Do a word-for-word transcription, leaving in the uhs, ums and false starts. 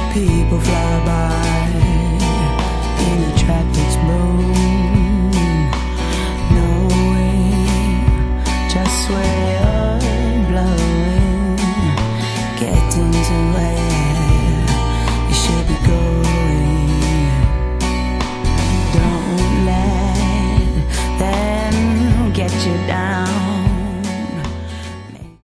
People fly by in a traffic's moon, knowing just where you're blowing, getting to where